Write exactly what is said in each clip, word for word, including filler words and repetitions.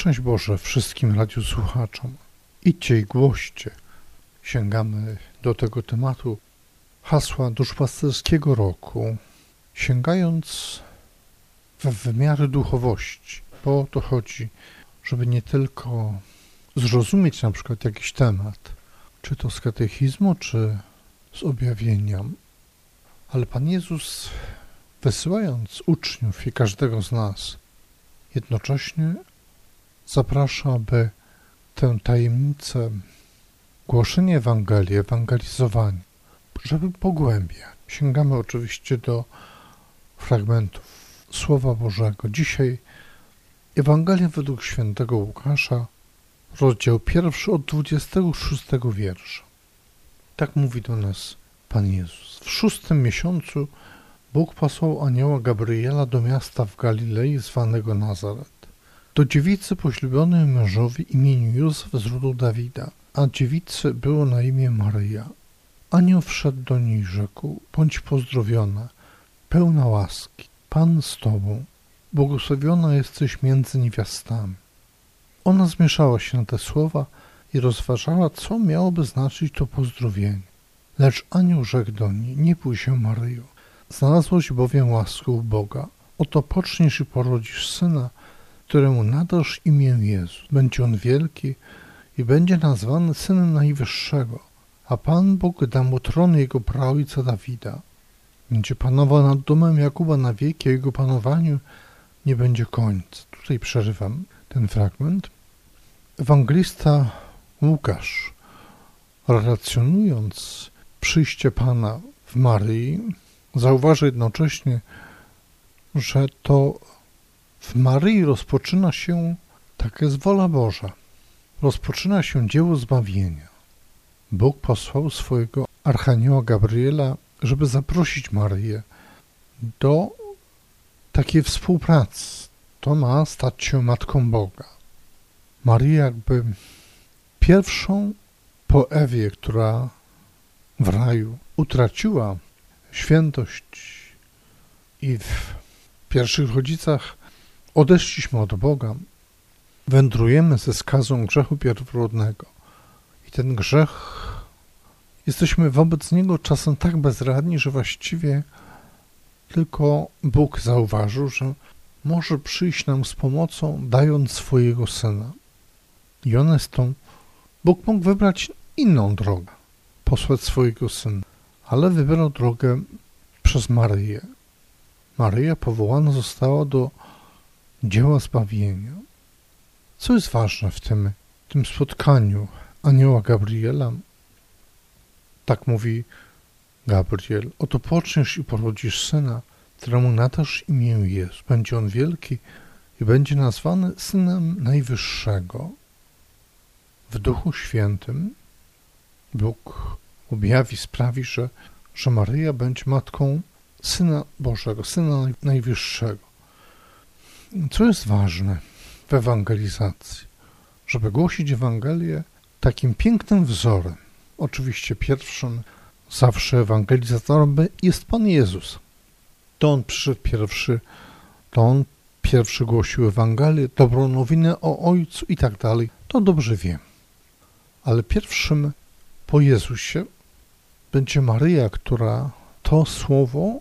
Szczęść Boże wszystkim radiosłuchaczom. Idźcie i głoście. Sięgamy do tego tematu hasła duszpasterskiego roku, sięgając w wymiary duchowości, bo o to chodzi, żeby nie tylko zrozumieć na przykład jakiś temat, czy to z katechizmu, czy z objawienia, ale Pan Jezus, wysyłając uczniów i każdego z nas, jednocześnie zaprasza, by tę tajemnicę głoszenia Ewangelii, ewangelizowania, żeby pogłębiać. Sięgamy oczywiście do fragmentów Słowa Bożego. Dzisiaj Ewangelia według świętego Łukasza, rozdział pierwszy od dwudziestego szóstego wiersza. Tak mówi do nas Pan Jezus. W szóstym miesiącu Bóg posłał anioła Gabriela do miasta w Galilei zwanego Nazaret, do dziewicy poślubionej mężowi imieniu Józef z rodu Dawida, a dziewicy było na imię Maryja. Anioł wszedł do niej i rzekł: bądź pozdrowiona, pełna łaski, Pan z tobą, błogosławiona jesteś między niewiastami. Ona zmieszała się na te słowa i rozważała, co miałoby znaczyć to pozdrowienie. Lecz anioł rzekł do niej: nie bój się, Maryjo, znalazłaś bowiem łaskę u Boga. Oto poczniesz i porodzisz syna, któremu nadasz imię Jezus. Będzie on wielki i będzie nazwany Synem Najwyższego, a Pan Bóg da mu tron jego praojca Dawida. Będzie panował nad domem Jakuba na wieki, a jego panowaniu nie będzie końca. Tutaj przerywam ten fragment. Ewangelista Łukasz, relacjonując przyjście Pana w Maryi, zauważy jednocześnie, że to w Maryi rozpoczyna się, taka jest wola Boża, rozpoczyna się dzieło zbawienia. Bóg posłał swojego archanioła Gabriela, żeby zaprosić Maryję do takiej współpracy. To ma stać się Matką Boga. Maryja jakby pierwszą po Ewie, która w raju utraciła świętość i w pierwszych rodzicach odeszliśmy od Boga, wędrujemy ze skazą grzechu pierworodnego. I ten grzech, jesteśmy wobec niego czasem tak bezradni, że właściwie tylko Bóg zauważył, że może przyjść nam z pomocą, dając swojego Syna. I on jest tą, Bóg mógł wybrać inną drogę, posłać swojego Syna, ale wybrał drogę przez Maryję. Maryja powołana została do dzieła zbawienia. Co jest ważne w tym, tym spotkaniu anioła Gabriela? Tak mówi Gabriel: oto poczniesz i porodzisz syna, któremu nadasz imię Jezus. Będzie on wielki i będzie nazwany Synem Najwyższego. W Duchu Świętym Bóg objawi, sprawi, że, że Maryja będzie matką Syna Bożego, Syna Najwyższego. Co jest ważne w ewangelizacji? Żeby głosić Ewangelię takim pięknym wzorem. Oczywiście pierwszym zawsze ewangelizatorem jest Pan Jezus. To On przyszedł pierwszy, to On pierwszy głosił Ewangelię, dobrą nowinę o Ojcu i tak dalej. To dobrze wiem. Ale pierwszym po Jezusie będzie Maryja, która to słowo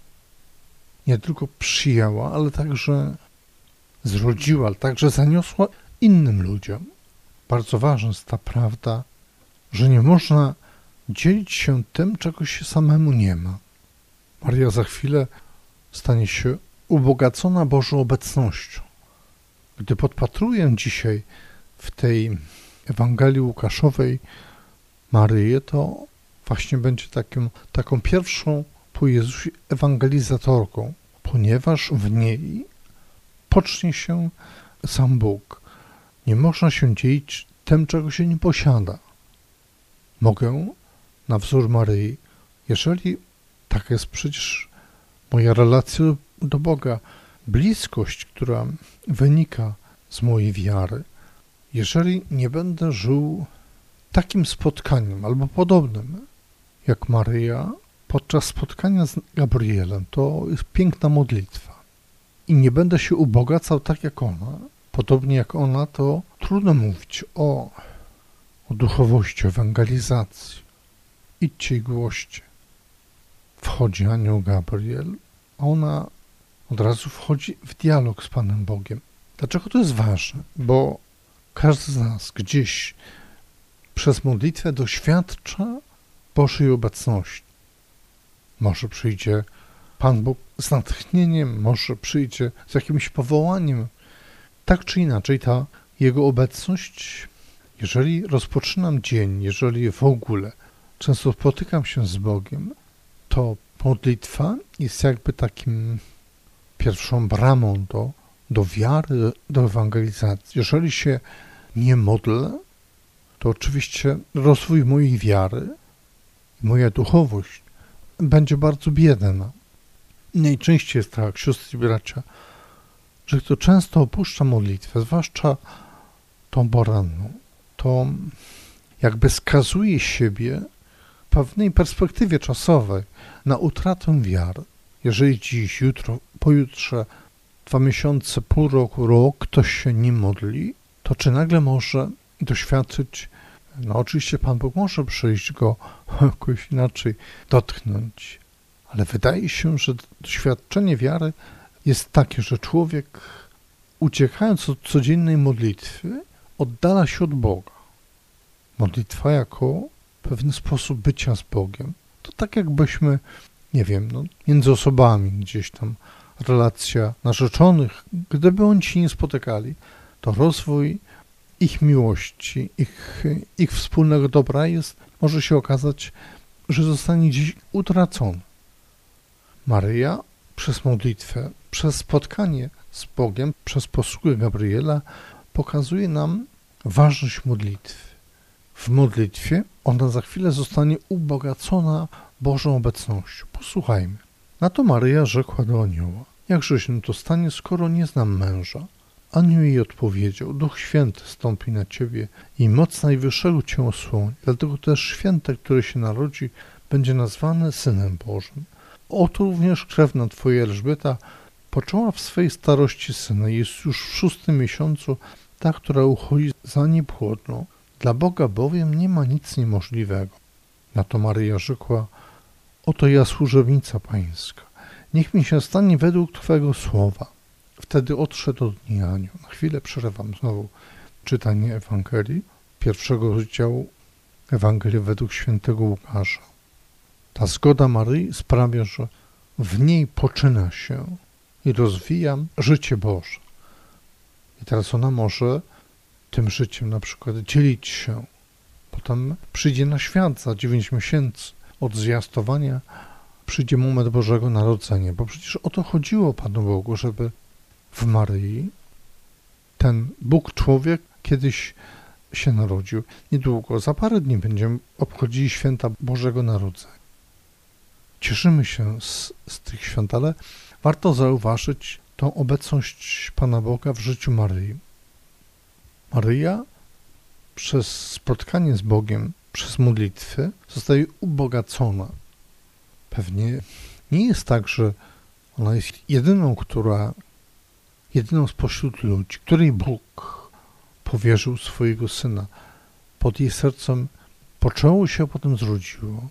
nie tylko przyjęła, ale także zrodziła, ale także zaniosła innym ludziom. Bardzo ważna jest ta prawda, że nie można dzielić się tym, czego się samemu nie ma. Maryja za chwilę stanie się ubogacona Bożą obecnością. Gdy podpatruję dzisiaj w tej Ewangelii Łukaszowej Maryję, to właśnie będzie taką, taką pierwszą po Jezusie ewangelizatorką, ponieważ w niej pocznie się sam Bóg. Nie można się dzielić tym, czego się nie posiada. Mogę na wzór Maryi, jeżeli taka jest przecież moja relacja do Boga, bliskość, która wynika z mojej wiary, jeżeli nie będę żył takim spotkaniem albo podobnym jak Maryja podczas spotkania z Gabrielem, to jest piękna modlitwa. I nie będę się ubogacał tak jak ona, Podobnie jak ona, to trudno mówić o, o duchowości, o ewangelizacji. Idźcie i głoście. Wchodzi anioł Gabriel, a ona od razu wchodzi w dialog z Panem Bogiem. Dlaczego to jest ważne? Bo każdy z nas gdzieś przez modlitwę doświadcza Bożej obecności. Może przyjdzie Pan Bóg z natchnieniem, może przyjdzie z jakimś powołaniem. Tak czy inaczej, ta Jego obecność, jeżeli rozpoczynam dzień, jeżeli w ogóle często spotykam się z Bogiem, to modlitwa jest jakby takim pierwszą bramą do, do wiary, do ewangelizacji. Jeżeli się nie modlę, to oczywiście rozwój mojej wiary, moja duchowość będzie bardzo biedna. Najczęściej jest tak, siostry i bracia, że kto często opuszcza modlitwę, zwłaszcza tą poranną, to jakby skazuje siebie w pewnej perspektywie czasowej na utratę wiary. Jeżeli dziś, jutro, pojutrze, dwa miesiące, pół roku, rok ktoś się nie modli, to czy nagle może doświadczyć, no oczywiście Pan Bóg może przyjść go jakoś inaczej dotknąć, ale wydaje się, że doświadczenie wiary jest takie, że człowiek uciekając od codziennej modlitwy oddala się od Boga. Modlitwa jako pewien sposób bycia z Bogiem. To tak jakbyśmy, nie wiem, no, między osobami gdzieś tam relacja narzeczonych, gdyby oni się nie spotykali, to rozwój ich miłości, ich, ich wspólnego dobra jest, może się okazać, że zostanie gdzieś utracony. Maryja przez modlitwę, przez spotkanie z Bogiem, przez posługę Gabriela pokazuje nam ważność modlitwy. W modlitwie ona za chwilę zostanie ubogacona Bożą obecnością. Posłuchajmy. Na to Maryja rzekła do anioła: jakże się to stanie, skoro nie znam męża? Anioł jej odpowiedział: Duch Święty stąpi na ciebie i moc Najwyższego cię osłoni. Dlatego też święte, które się narodzi, będzie nazwane Synem Bożym. Oto również krewna twoja Elżbieta poczęła w swej starości syna. Jest już w szóstym miesiącu, ta, która uchodzi za niepłodną. Dla Boga bowiem nie ma nic niemożliwego. Na to Maryja rzekła: oto ja służebnica pańska. Niech mi się stanie według twego słowa. Wtedy odszedł od niej anioł. Na chwilę przerywam znowu czytanie Ewangelii, pierwszego rozdziału Ewangelii według świętego Łukasza. Ta zgoda Maryi sprawia, że w niej poczyna się i rozwija życie Boże. I teraz ona może tym życiem na przykład dzielić się. Potem przyjdzie na świat za dziewięć miesięcy od zwiastowania, przyjdzie moment Bożego Narodzenia, bo przecież o to chodziło Panu Bogu, żeby w Maryi ten Bóg człowiek kiedyś się narodził. Niedługo, za parę dni będziemy obchodzili święta Bożego Narodzenia. Cieszymy się z, z tych świąt, ale warto zauważyć tą obecność Pana Boga w życiu Maryi. Maryja przez spotkanie z Bogiem, przez modlitwę zostaje ubogacona. Pewnie nie jest tak, że ona jest jedyną, która, jedyną spośród ludzi, której Bóg powierzył swojego Syna. Pod jej sercem poczęło się, a potem zrodziło.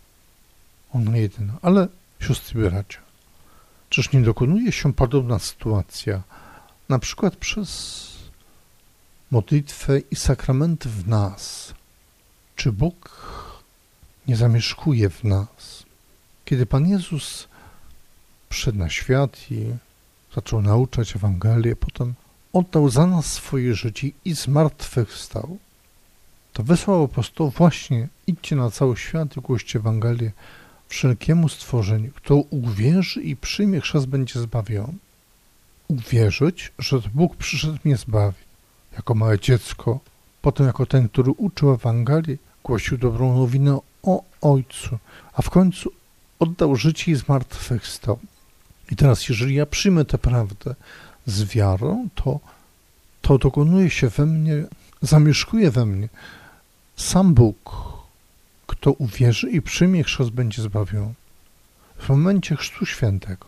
Ona jedyna. Ale, siostry i bracia, czyż nie dokonuje się podobna sytuacja, na przykład przez modlitwę i sakramenty w nas? Czy Bóg nie zamieszkuje w nas? Kiedy Pan Jezus przyszedł na świat i zaczął nauczać Ewangelię, potem oddał za nas swoje życie i zmartwychwstał, to wysłał apostołów właśnie: idźcie na cały świat i głoście Ewangelię wszelkiemu stworzeniu. Kto uwierzy i przyjmie chrzest, będzie zbawiony. Uwierzyć, że Bóg przyszedł mnie zbawić. Jako małe dziecko, potem jako ten, który uczył Ewangelii, głosił dobrą nowinę o Ojcu, a w końcu oddał życie i zmartwychwstał. I teraz, jeżeli ja przyjmę tę prawdę z wiarą, to, to dokonuje się we mnie, zamieszkuje we mnie sam Bóg. Kto uwierzy i przyjmie chrzest, będzie zbawiony. W momencie Chrztu Świętego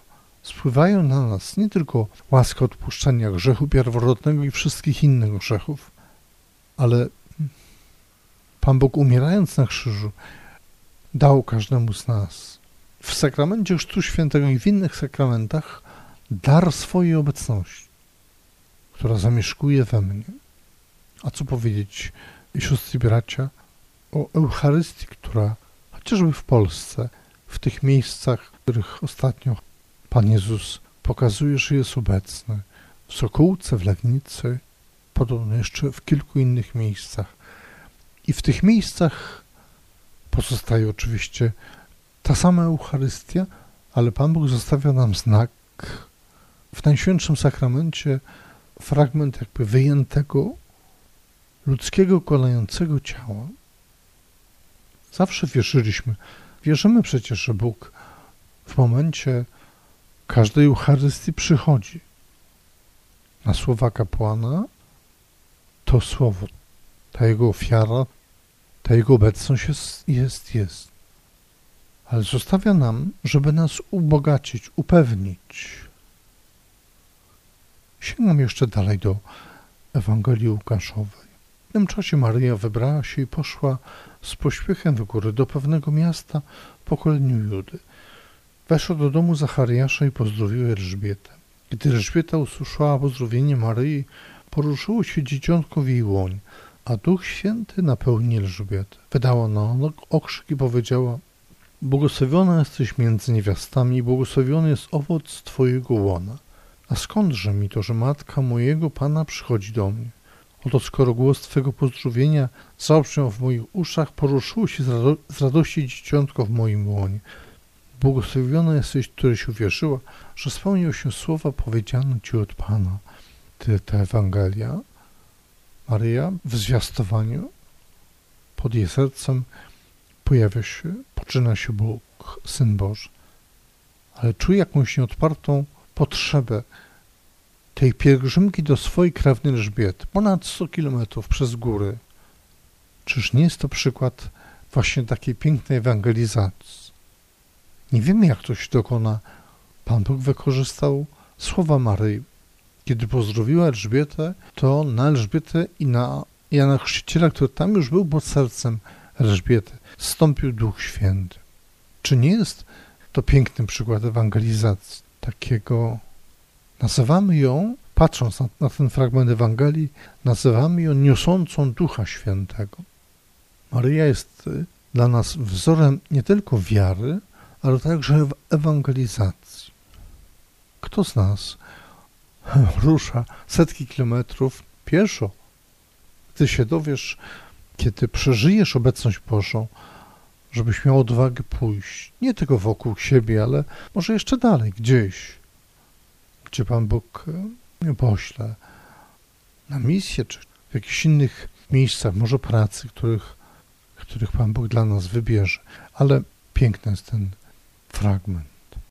spływają na nas nie tylko łaska odpuszczenia grzechu pierworodnego i wszystkich innych grzechów, ale Pan Bóg, umierając na krzyżu, dał każdemu z nas w sakramencie Chrztu Świętego i w innych sakramentach dar swojej obecności, która zamieszkuje we mnie. A co powiedzieć, siostry i bracia, o Eucharystii, która chociażby w Polsce, w tych miejscach, w których ostatnio Pan Jezus pokazuje, że jest obecny, w Sokółce, w Legnicy, podobno jeszcze w kilku innych miejscach. I w tych miejscach pozostaje oczywiście ta sama Eucharystia, ale Pan Bóg zostawia nam znak w Najświętszym Sakramencie, fragment jakby wyjętego ludzkiego kolającego ciała. Zawsze wierzyliśmy, wierzymy przecież, że Bóg w momencie każdej Eucharystii przychodzi. Na słowa kapłana to słowo, ta jego ofiara, ta jego obecność jest, jest, jest. Ale zostawia nam, żeby nas ubogacić, upewnić. Sięgam jeszcze dalej do Ewangelii Łukaszowej. W tym czasie Maryja wybrała się i poszła z pośpiechem w góry do pewnego miasta w pokoleniu Judy. Weszła do domu Zachariasza i pozdrowiła Elżbietę. Gdy Elżbieta usłyszała pozdrowienie Maryi, poruszyło się dzieciątko w jej łoń, a Duch Święty napełnił Elżbietę. Wydała ona okrzyk i powiedziała: błogosławiona jesteś między niewiastami i błogosławiony jest owoc Twojego łona. A skądże mi to, że matka mojego Pana przychodzi do mnie? Oto skoro głos Twego pozdrowienia zabrzmiał w moich uszach, poruszyło się z, rado- z radości dzieciątko w moim łonie. Błogosławiona jesteś, któryś uwierzyła, że spełnią się słowa powiedziane Ci od Pana. Ty, ta Ewangelia, Maryja w zwiastowaniu pod jej sercem pojawia się, poczyna się Bóg, Syn Boży. Ale czuje jakąś nieodpartą potrzebę tej pielgrzymki do swojej krewnej Elżbiety, ponad sto kilometrów przez góry. Czyż nie jest to przykład właśnie takiej pięknej ewangelizacji? Nie wiemy, jak to się dokona. Pan Bóg wykorzystał słowa Maryi. Kiedy pozdrowiła Elżbietę, to na Elżbietę i na Jana Chrzciciela, który tam już był pod sercem Elżbiety, zstąpił Duch Święty. Czy nie jest to piękny przykład ewangelizacji? Takiego, nazywamy ją, patrząc na, na ten fragment Ewangelii, nazywamy ją niosącą Ducha Świętego. Maryja jest dla nas wzorem nie tylko wiary, ale także ewangelizacji. Kto z nas rusza setki kilometrów pieszo? Gdy się dowiesz, kiedy przeżyjesz obecność Bożą, żebyś miał odwagę pójść, nie tylko wokół siebie, ale może jeszcze dalej, gdzieś, gdzie Pan Bóg mnie pośle na misję, czy w jakichś innych miejscach, może pracy, których, których Pan Bóg dla nas wybierze. Ale piękny jest ten fragment.